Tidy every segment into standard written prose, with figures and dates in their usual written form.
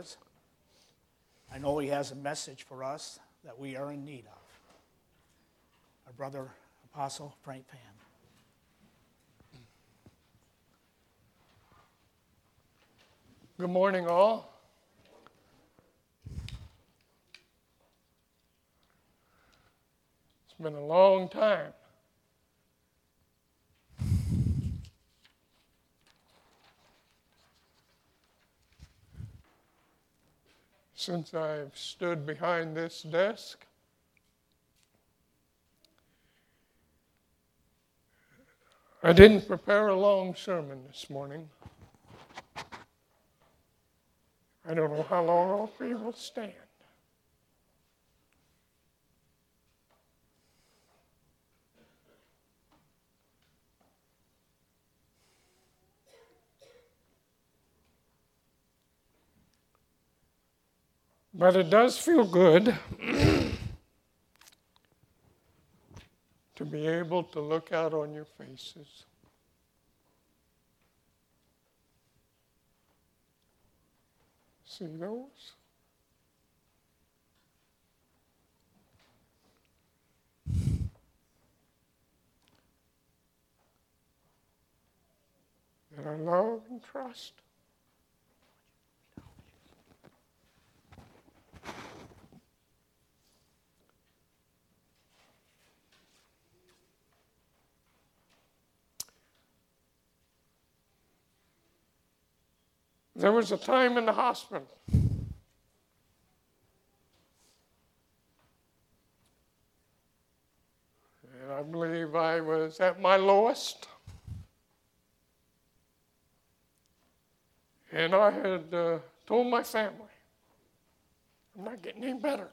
prayers. I know he has a message for us that we are in need of. Our brother, Apostle Frank Pan. Good morning, all. It's been a long time. Since I've stood behind this desk. I didn't prepare a long sermon this morning. I don't know how long I'll be able to stand. But it does feel good to be able to look out on your faces. See those? That I love and trust. There was a time in the hospital and I believe I was at my lowest. And I had told my family, I'm not getting any better.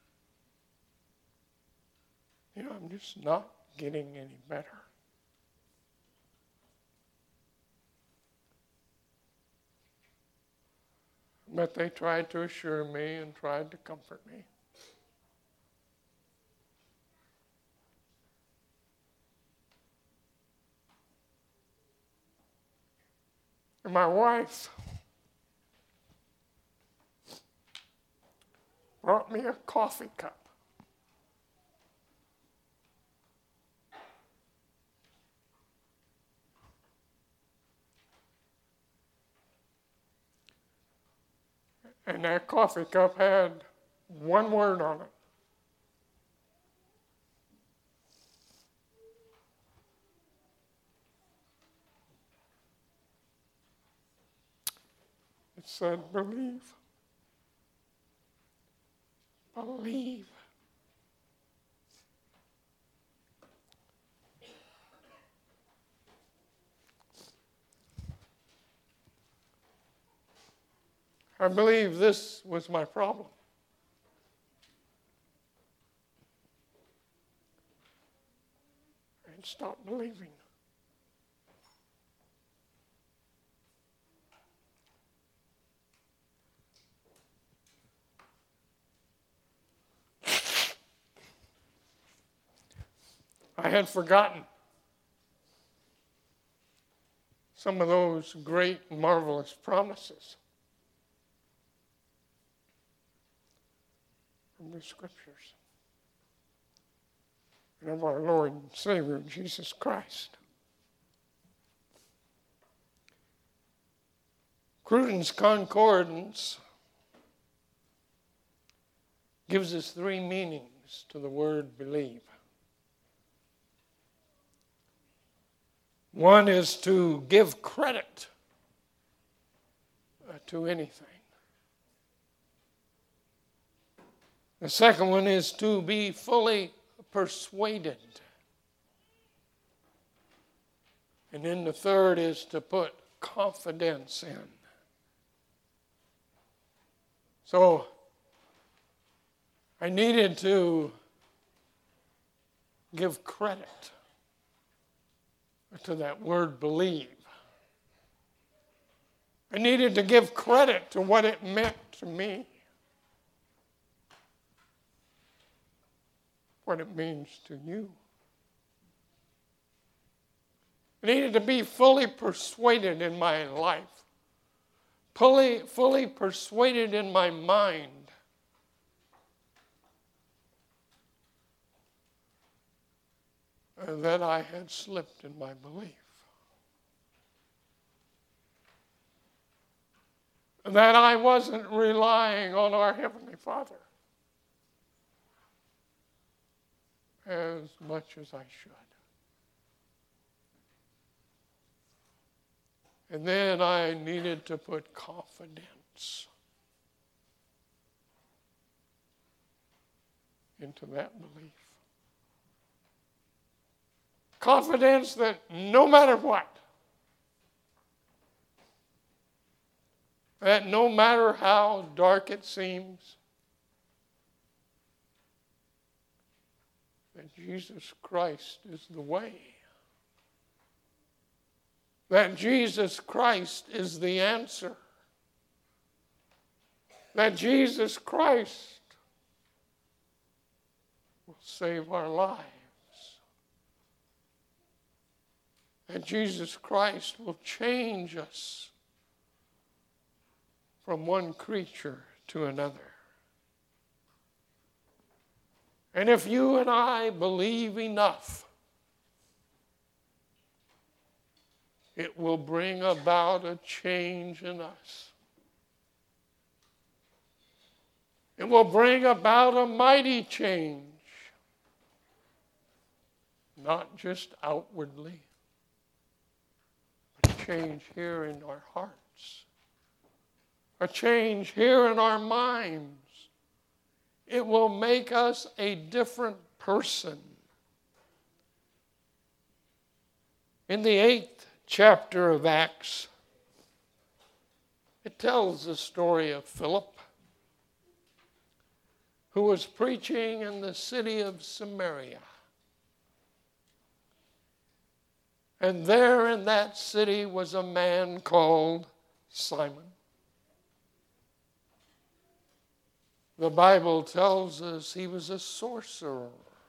I'm just not getting any better. But they tried to assure me and tried to comfort me. And my wife brought me a coffee cup. And that coffee cup had one word on it. It said, believe. Believe. I believe this was my problem. And stopped believing. I had forgotten some of those great, marvelous promises from the Scriptures and of our Lord and Savior, Jesus Christ. Cruden's Concordance gives us three meanings to the word believe. One is to give credit to anything. The second one is to be fully persuaded. And then the third is to put confidence in. So I needed to give credit to that word believe. I needed to give credit to what it meant to me. What it means to you. I needed to be fully persuaded in my life fully persuaded in my mind that I had slipped in my belief. That I wasn't relying on our Heavenly Father as much as I should. And then I needed to put confidence into that belief. Confidence that no matter what, that no matter how dark it seems, that Jesus Christ is the way. That Jesus Christ is the answer. That Jesus Christ will save our lives. That Jesus Christ will change us from one creature to another. And if you and I believe enough, it will bring about a change in us. It will bring about a mighty change, not just outwardly, but a change here in our hearts, a change here in our minds. It will make us a different person. In the 8th chapter of Acts, it tells the story of Philip, who was preaching in the city of Samaria. And there in that city was a man called Simon. The Bible tells us he was a sorcerer,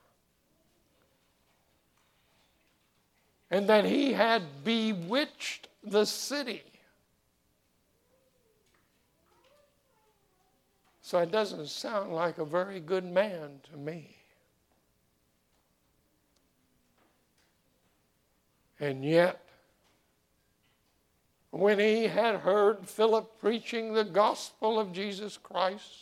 and that he had bewitched the city. So it doesn't sound like a very good man to me. And yet, when he had heard Philip preaching the gospel of Jesus Christ,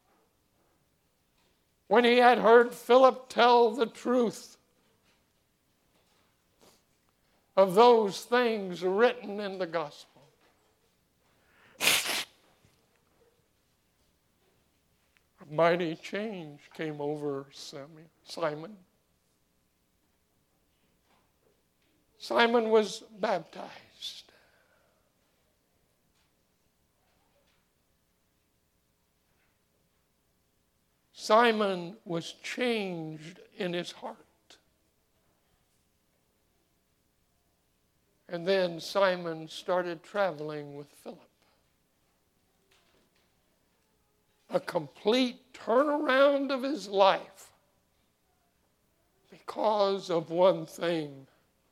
when he had heard Philip tell the truth of those things written in the gospel, a mighty change came over Simon. Simon was baptized. Simon was changed in his heart. And then Simon started traveling with Philip. A complete turnaround of his life because of one thing: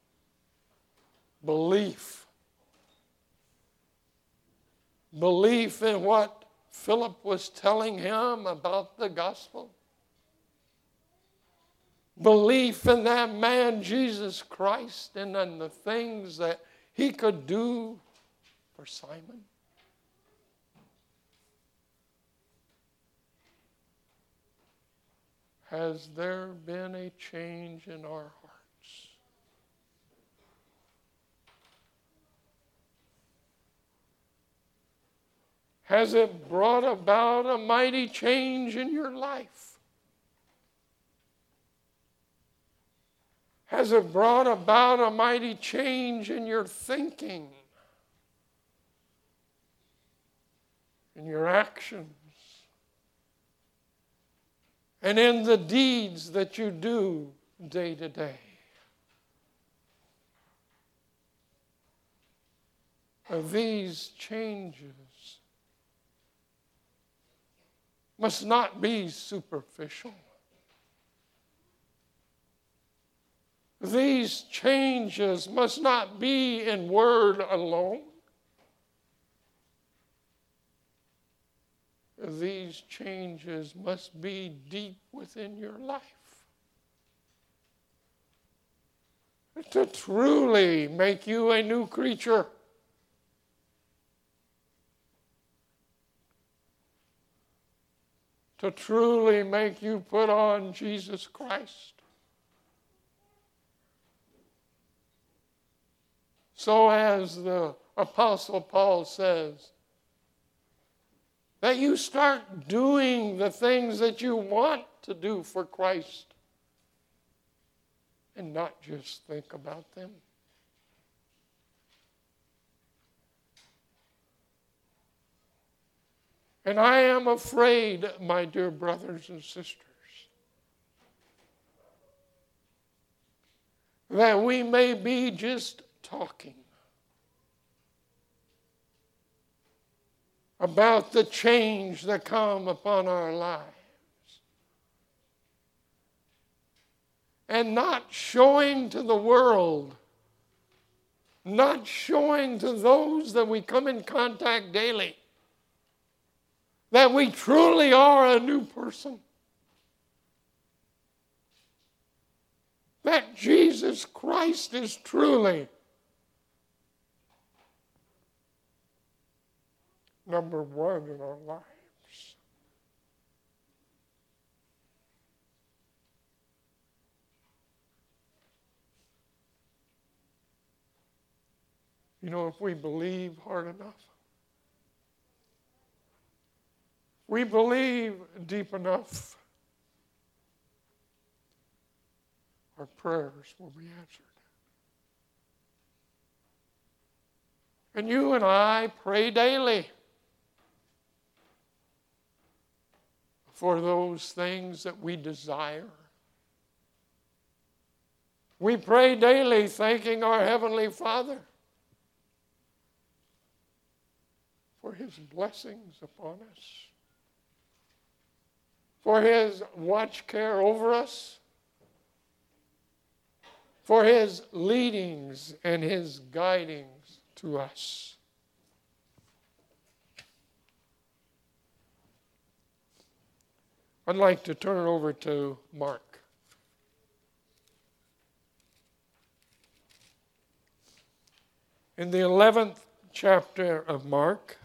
belief. Belief in what Philip was telling him about the gospel. Belief in that man, Jesus Christ, and in the things that he could do for Simon. Has there been a change in our hearts? Has it brought about a mighty change in your life? Has it brought about a mighty change in your thinking, in your actions, and in the deeds that you do day to day? These changes must not be superficial. These changes must not be in word alone. these changes must be deep within your life. To truly make you a new creature. To truly make you put on Jesus Christ. So as the Apostle Paul says, that you start doing the things that you want to do for Christ and not just think about them. And I am afraid, my dear brothers and sisters, that we may be just talking about the change that come upon our lives and not showing to the world, not showing to those that we come in contact daily, that we truly are a new person. That Jesus Christ is truly number one in our lives. You know, if we believe hard enough, we believe deep enough, our prayers will be answered. And you and I pray daily for those things that we desire. We pray daily thanking our Heavenly Father for His blessings upon us, for His watch care over us, for His leadings and His guidings to us. I'd like to turn over to Mark. In the 11th chapter of Mark,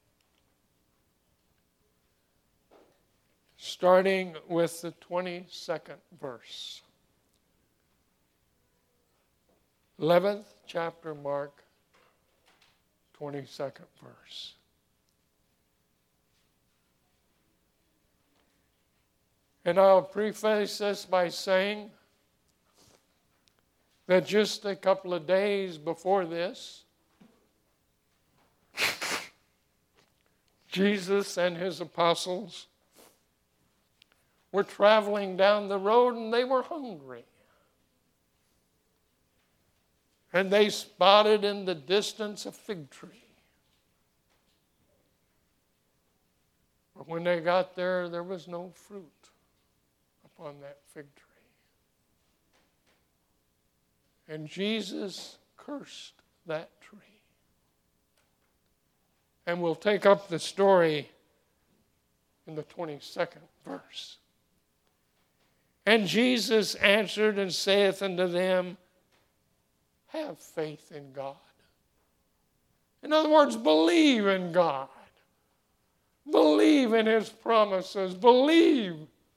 starting with the 22nd verse. 11th chapter, Mark, 22nd verse. And I'll preface this by saying that just a couple of days before this, Jesus and His apostles were traveling down the road and they were hungry. And they spotted in the distance a fig tree. But when they got there, there was no fruit upon that fig tree. And Jesus cursed that tree. And we'll take up the story in the 22nd verse. And Jesus answered and saith unto them, have faith in God. In other words, believe in God. Believe in His promises. Believe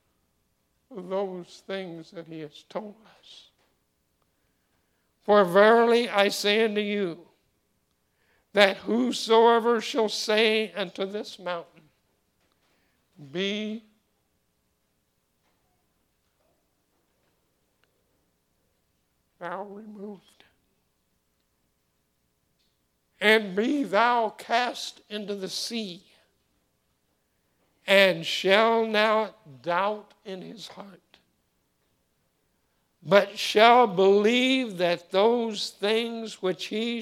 those things that He has told us. For verily I say unto you, that whosoever shall say unto this mountain, be thou removed, and be thou cast into the sea, and shall not doubt in his heart, but shall believe that those things which he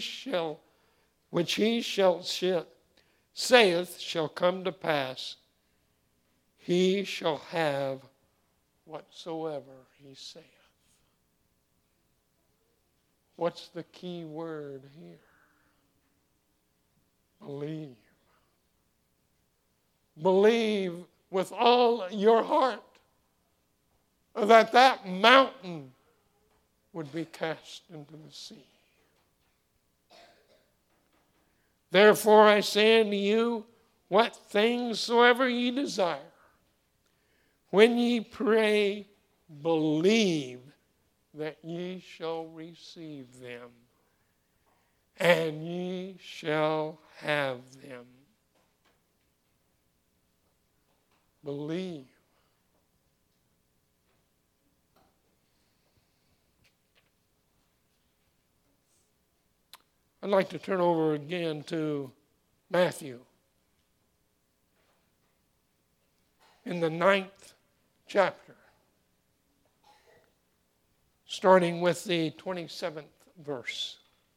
saith shall come to pass, he shall have whatsoever he saith. What's the key word here? Believe. believe with all your heart that that mountain would be cast into the sea. Therefore I say unto you, what things soever ye desire, when ye pray, believe that ye shall receive them, and ye shall have them. Believe. I'd like to turn over again to Matthew. In the 9th chapter, starting with the 27th verse.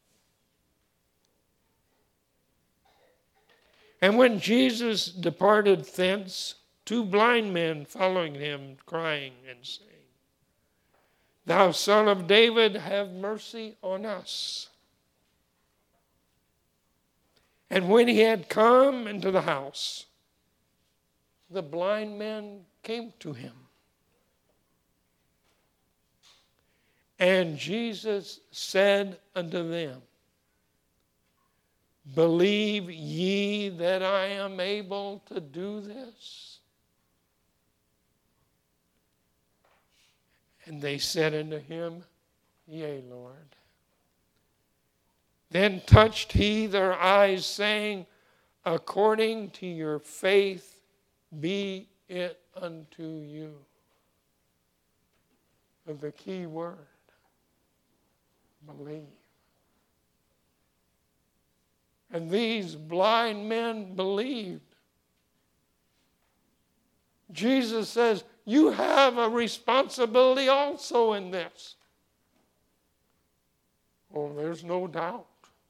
And when Jesus departed thence, 2 blind men following him, crying and saying, Thou Son of David, have mercy on us. And when he had come into the house, the blind men came to him. And Jesus said unto them, Believe ye that I am able to do this? And they said unto him, Yea, Lord. Then touched he their eyes, saying, According to your faith be it unto you. Of the key word, believe. And these blind men believed. Jesus says, you have a responsibility also in this. Oh, there's no doubt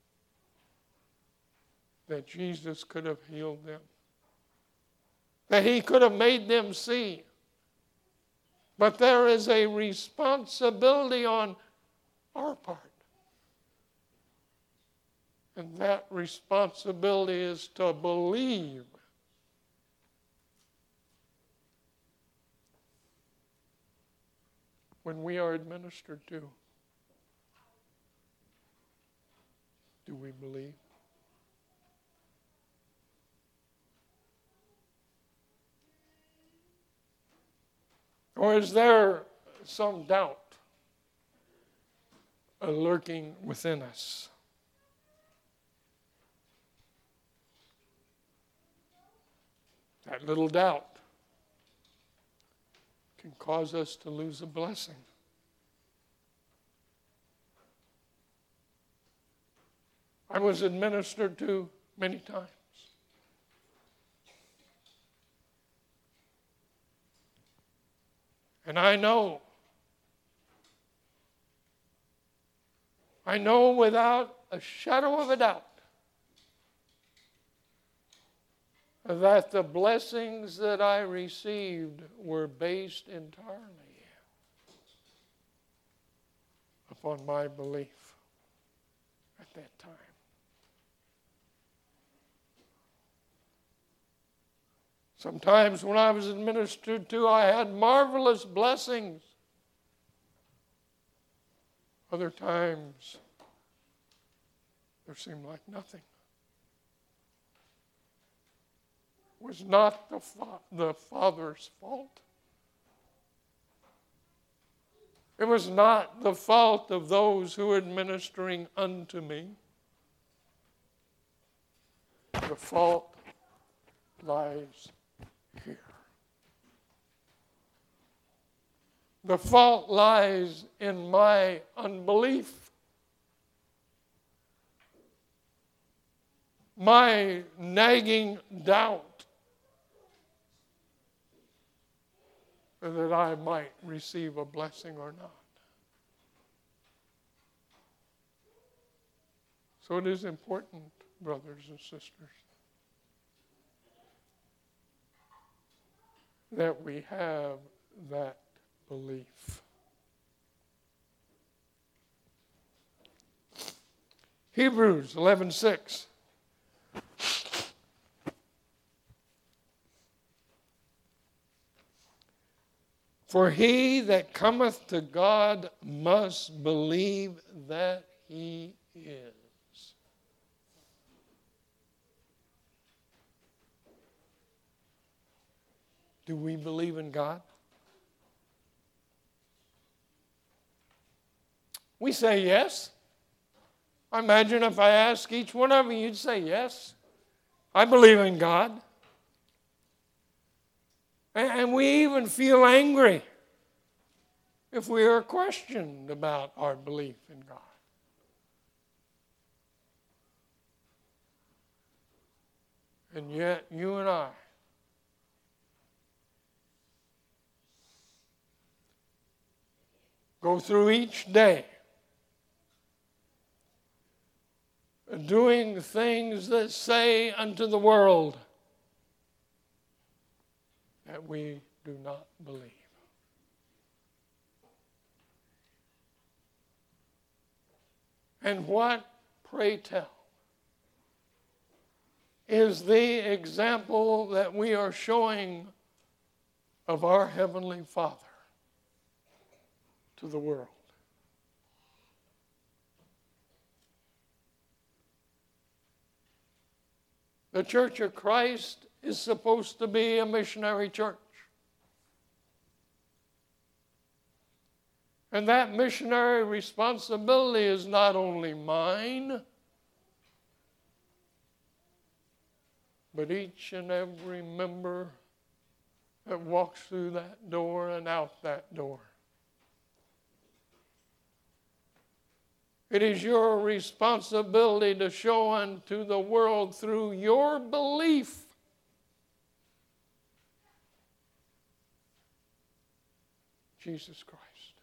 that Jesus could have healed them, that he could have made them see. But there is a responsibility on our part. And that responsibility is to believe. When we are administered to, do we believe? Or is there some doubt lurking within us? That little doubt can cause us to lose a blessing. I was administered to many times. And I know without a shadow of a doubt that the blessings that I received were based entirely upon my belief at that time. Sometimes when I was administered to, I had marvelous blessings. Other times, there seemed like nothing. It was not the Father's fault. It was not the fault of those who were administering unto me. The fault lies here. The fault lies in my unbelief, my nagging doubt that I might receive a blessing or not. So it is important, brothers and sisters, that we have that belief. Hebrews 11:6. For he that cometh to God must believe that he is. Do we believe in God? We say yes. I imagine if I ask each one of you, you'd say yes. I believe in God. And we even feel angry if we are questioned about our belief in God. And yet, you and I go through each day doing things that say unto the world that we do not believe. And what, pray tell, is the example that we are showing of our Heavenly Father to the world? The Church of Christ is supposed to be a missionary church. And that missionary responsibility is not only mine, but each and every member that walks through that door and out that door. It is your responsibility to show unto the world through your belief Jesus Christ.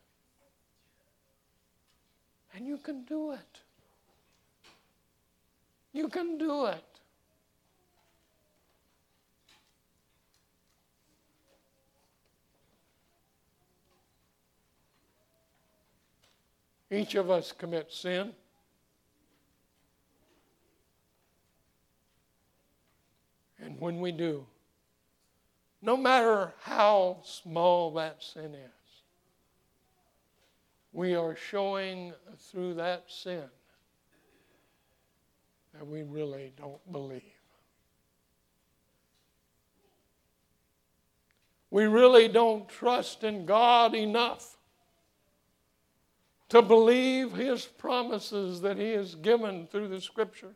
And you can do it. You can do it. Each of us commits sin. And when we do, no matter how small that sin is, we are showing through that sin that we really don't believe. We really don't trust in God enough to believe His promises that He has given through the Scriptures.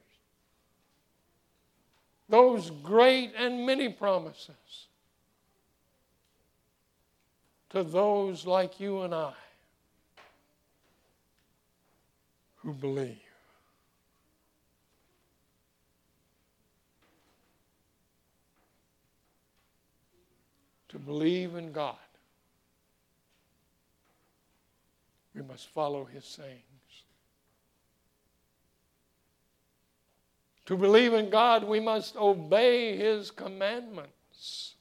Those great and many promises to those like you and I who believe. To believe in God, we must follow His sayings. To believe in God, we must obey His commandments.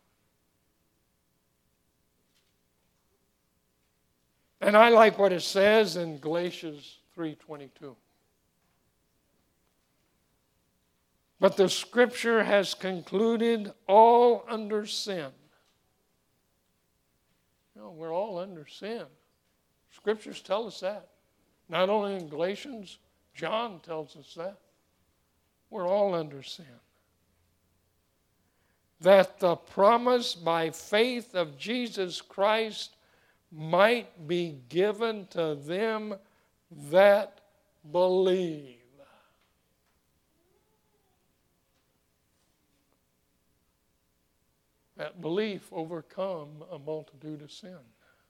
And I like what it says in Galatians 3:22. But the Scripture has concluded all under sin. You know, we're all under sin. Scriptures tell us that. Not only in Galatians, John tells us that. We're all under sin. That the promise by faith of Jesus Christ might be given to them that believe. That belief overcome a multitude of sin.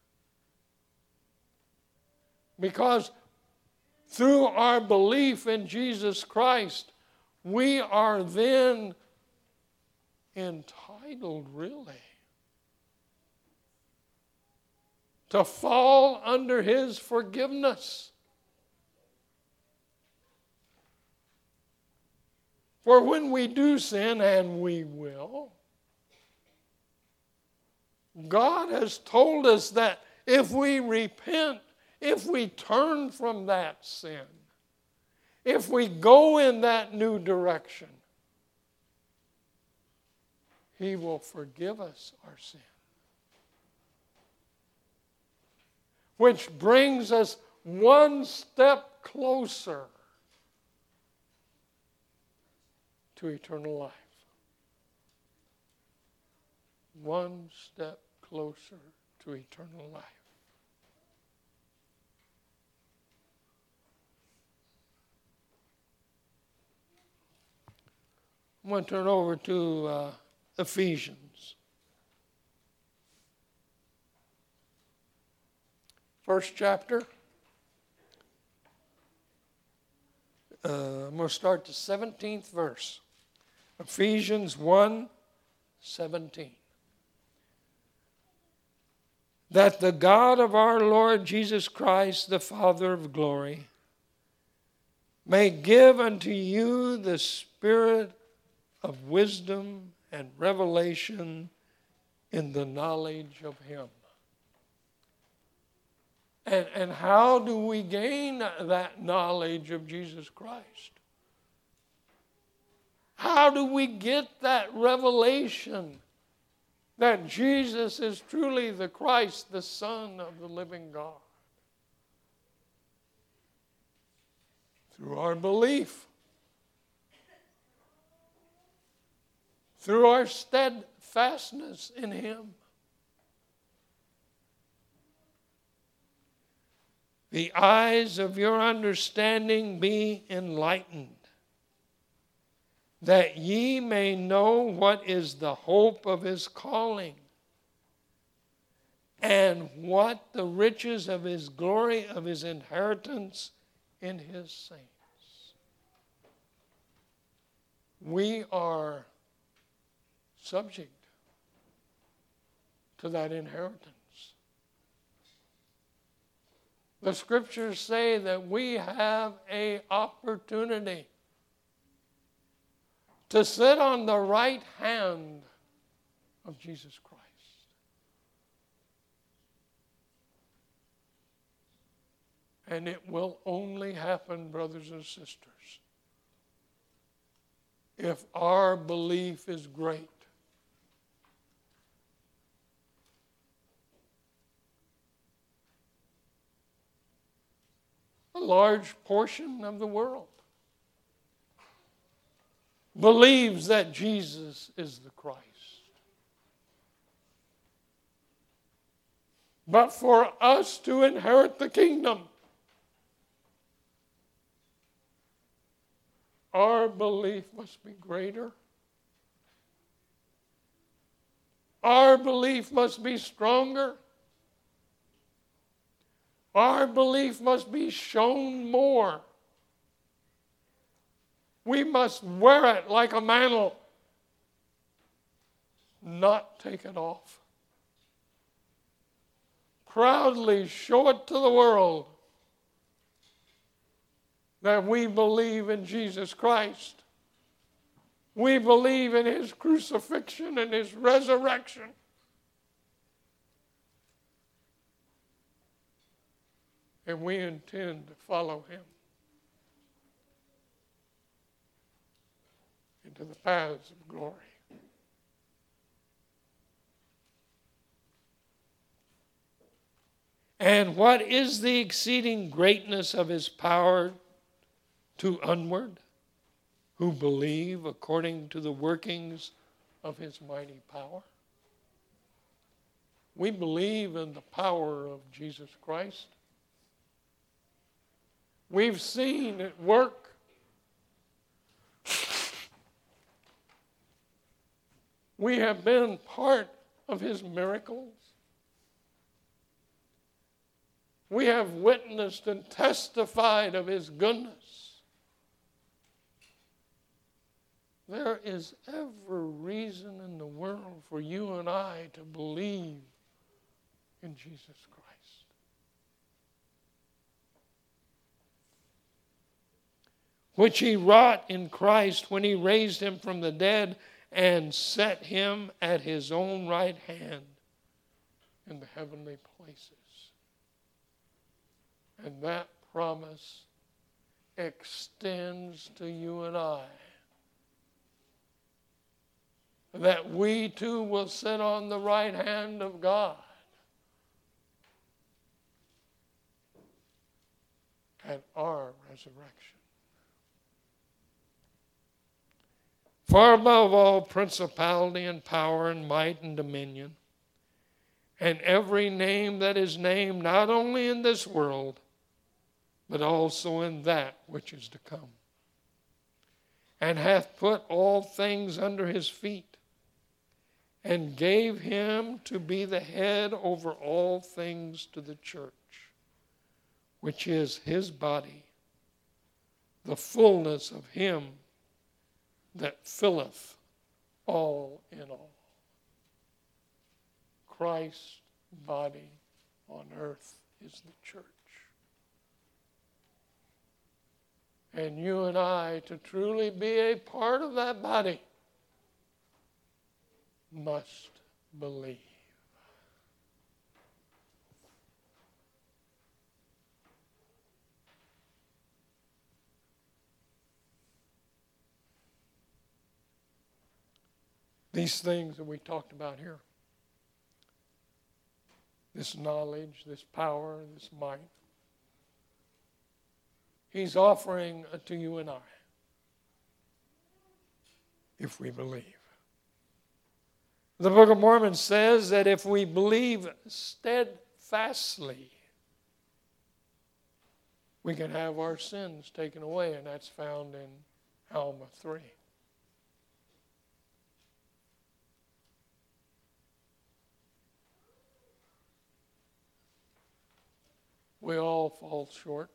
Because through our belief in Jesus Christ, we are then entitled, really, to fall under His forgiveness. For when we do sin, and we will, God has told us that if we repent, if we turn from that sin, if we go in that new direction, He will forgive us our sin. which brings us one step closer to eternal life. One step closer to eternal life. I'm going to turn over to Ephesians. First chapter. I'm going to start the 17th verse. Ephesians 1:17. That the God of our Lord Jesus Christ, the Father of glory, may give unto you the spirit of wisdom and revelation in the knowledge of Him. And how do we gain that knowledge of Jesus Christ? How do we get that revelation that Jesus is truly the Christ, the Son of the living God? Through our belief. Through our steadfastness in Him. The eyes of your understanding be enlightened, that ye may know what is the hope of His calling, and what the riches of His glory, of His inheritance in His saints. We are subject to that inheritance. The scriptures say that we have an opportunity to sit on the right hand of Jesus Christ. And it will only happen, brothers and sisters, if our belief is great. A large portion of the world believes that Jesus is the Christ. But for us to inherit the kingdom, our belief must be greater. Our belief must be stronger. Our belief must be shown more. We must wear it like a mantle, not take it off. Proudly show it to the world that we believe in Jesus Christ. We believe in His crucifixion and His resurrection. And we intend to follow Him into the paths of glory. And what is the exceeding greatness of His power to onward, who believe according to the workings of His mighty power? We believe in the power of Jesus Christ. We've seen it work. We have been part of His miracles. We have witnessed and testified of His goodness. There is every reason in the world for you and I to believe in Jesus Christ. Which He wrought in Christ when He raised Him from the dead and set Him at His own right hand in the heavenly places. And that promise extends to you and I. That we too will sit on the right hand of God. at our resurrection. Far above all principality and power and might and dominion, and every name that is named, not only in this world, but also in that which is to come, and hath put all things under his feet, and gave him to be the head over all things to the church, which is his body, the fullness of him that filleth all in all. Christ's body on earth is the church. And you and I, to truly be a part of that body, must believe. These things that we talked about here, this knowledge, this power, this might, he's offering to you and I, if we believe. The Book of Mormon says that if we believe steadfastly, we can have our sins taken away, and that's found in Alma 3. We all fall short.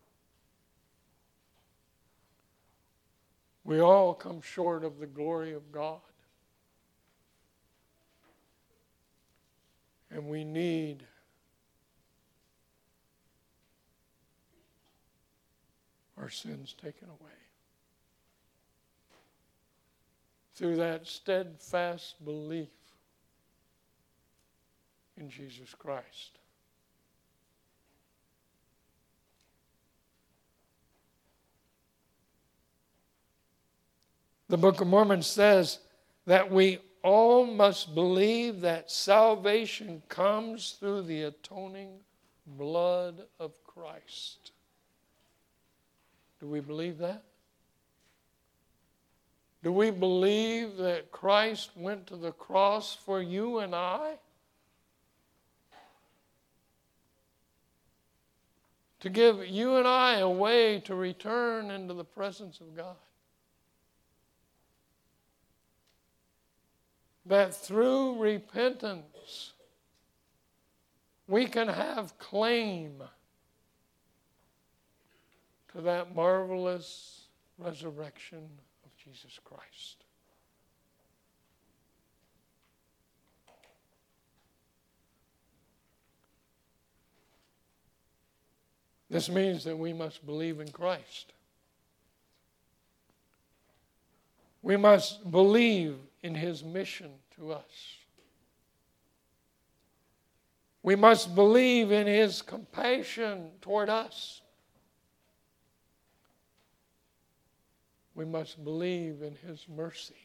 We all come short of the glory of God. And we need our sins taken away. Through that steadfast belief in Jesus Christ. The Book of Mormon says that we all must believe that salvation comes through the atoning blood of Christ. Do we believe that? Do we believe that Christ went to the cross for you and I? To give you and I a way to return into the presence of God. That through repentance, we can have claim to that marvelous resurrection of Jesus Christ. This means that we must believe in Christ. We must believe in his mission to us. We must believe in his compassion toward us. We must believe in his mercy.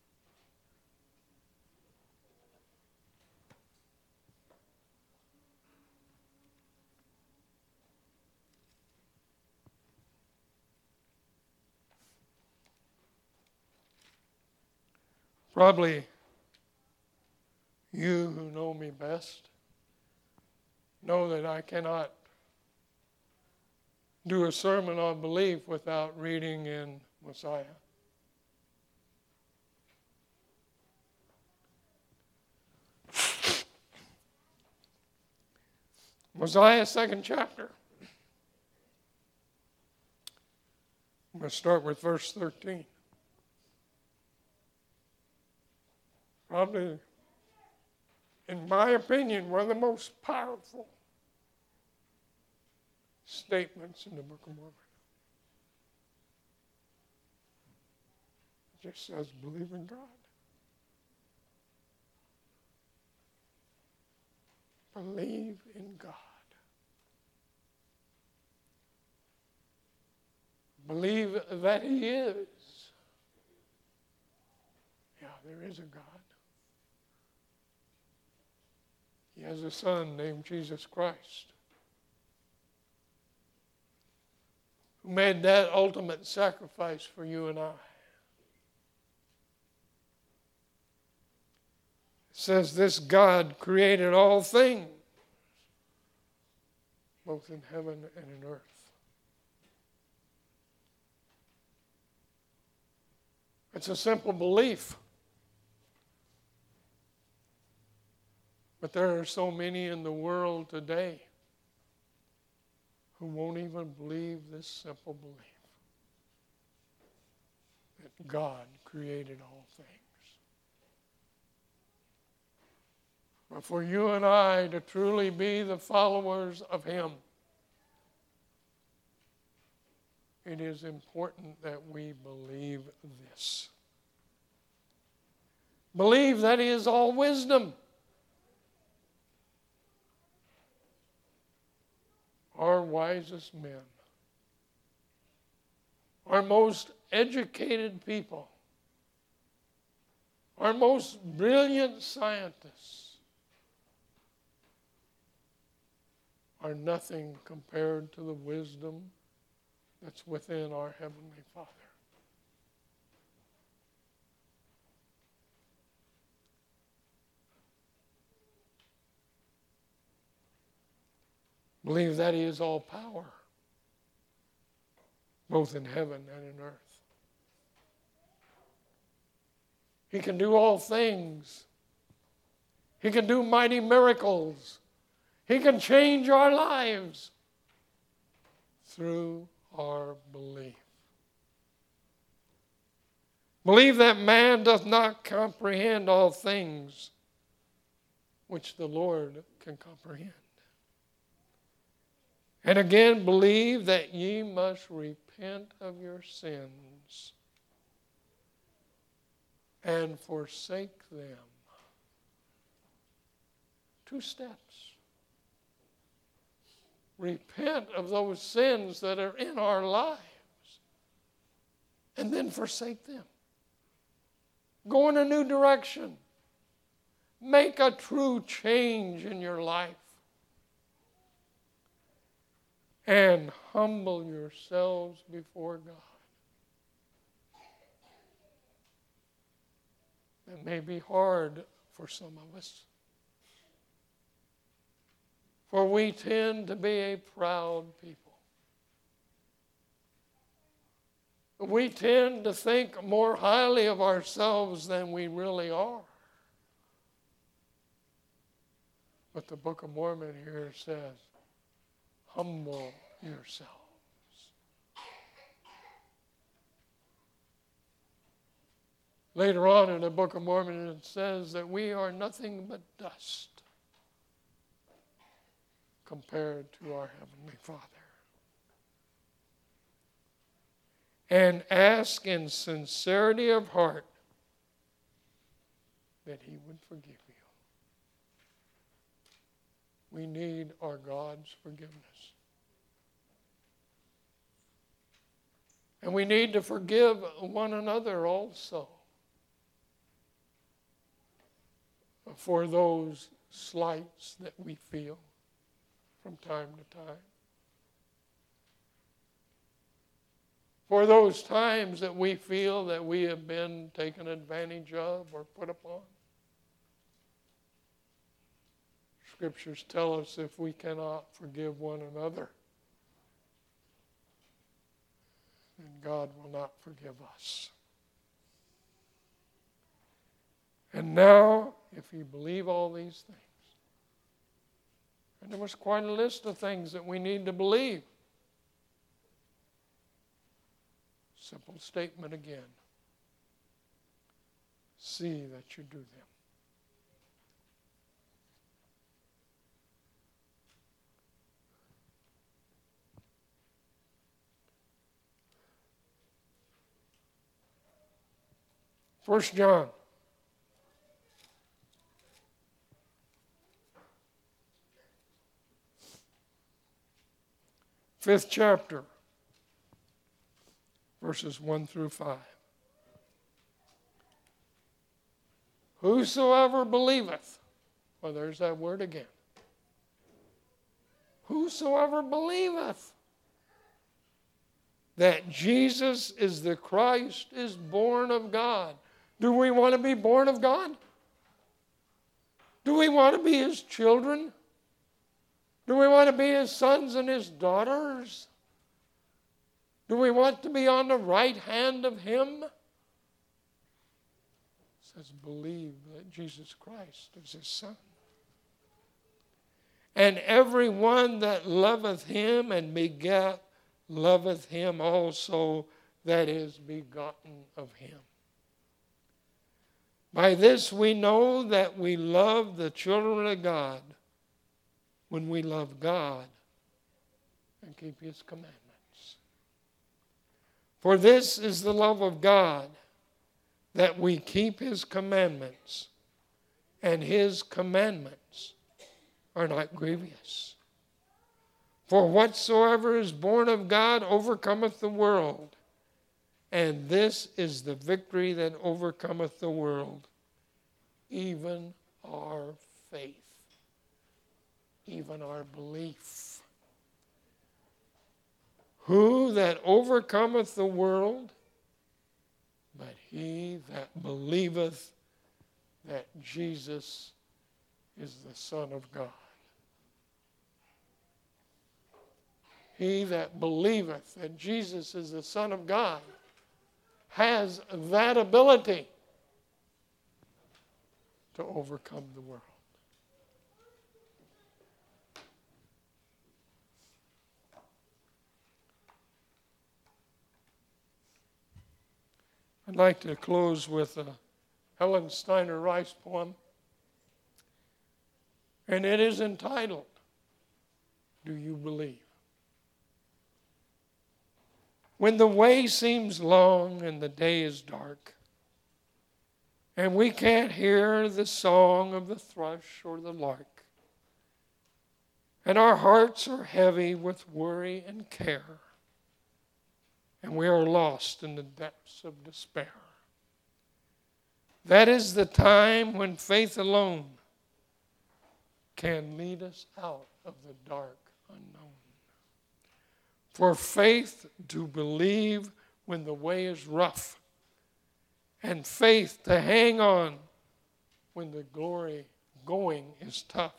Probably you who know me best know that I cannot do a sermon on belief without reading in Mosiah. Mosiah, 2nd chapter. I'm going to start with verse 13. Probably, in my opinion, one of the most powerful statements in the Book of Mormon. It just says, believe in God. Believe in God. Believe that he is. Yeah, there is a God. He has a son named Jesus Christ. who made that ultimate sacrifice for you and I. It says this God created all things, both in heaven and in earth. It's a simple belief. But there are so many in the world today who won't even believe this simple belief that God created all things. But for you and I to truly be the followers of Him, it is important that we believe this. Believe that He is all wisdom. Our wisest men, our most educated people, our most brilliant scientists are nothing compared to the wisdom that's within our Heavenly Father. Believe that He is all power, both in heaven and in earth. He can do all things. He can do mighty miracles. He can change our lives through our belief. Believe that man doth not comprehend all things which the Lord can comprehend. And again, believe that ye must repent of your sins and forsake them. 2 steps. Repent of those sins that are in our lives and then forsake them. Go in a new direction. Make a true change in your life. And humble yourselves before God. It may be hard for some of us, for we tend to be a proud people. We tend to think more highly of ourselves than we really are. But the Book of Mormon here says, humble yourselves. Later on in the Book of Mormon, it says that we are nothing but dust compared to our Heavenly Father. And ask in sincerity of heart that He would forgive you. We need our God's forgiveness. And we need to forgive one another also for those slights that we feel from time to time. For those times that we feel that we have been taken advantage of or put upon. Scriptures tell us if we cannot forgive one another, then God will not forgive us. And now, if you believe all these things, and there was quite a list of things that we need to believe. Simple statement again. See that you do them. 1 John. Fifth chapter, verses 1 through 5. Whosoever believeth, well, there's that word again. Whosoever believeth that Jesus is the Christ, is born of God. Do we want to be born of God? Do we want to be His children? Do we want to be His sons and His daughters? Do we want to be on the right hand of Him? It says, believe that Jesus Christ is His Son. And every one that loveth Him and begat loveth Him also that is begotten of Him. By this we know that we love the children of God, when we love God and keep His commandments. For this is the love of God, that we keep His commandments, and His commandments are not grievous. For whatsoever is born of God overcometh the world, and this is the victory that overcometh the world, even our faith, even our belief. Who that overcometh the world, but he that believeth that Jesus is the Son of God. He that believeth that Jesus is the Son of God has that ability to overcome the world. I'd like to close with a Helen Steiner Rice poem, and it is entitled, Do You Believe? When the way seems long and the day is dark, and we can't hear the song of the thrush or the lark, and our hearts are heavy with worry and care, and we are lost in the depths of despair. That is the time when faith alone can lead us out of the dark unknown. For faith to believe when the way is rough, and faith to hang on when the glory going is tough.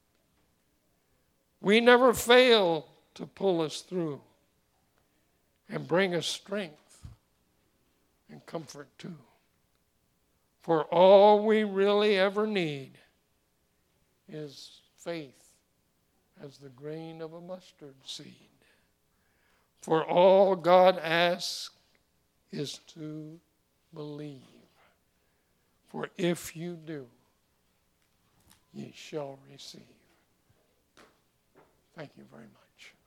We never fail to pull us through and bring us strength and comfort too. For all we really ever need is faith as the grain of a mustard seed. For all God asks is to believe. For if you do, ye shall receive. Thank you very much.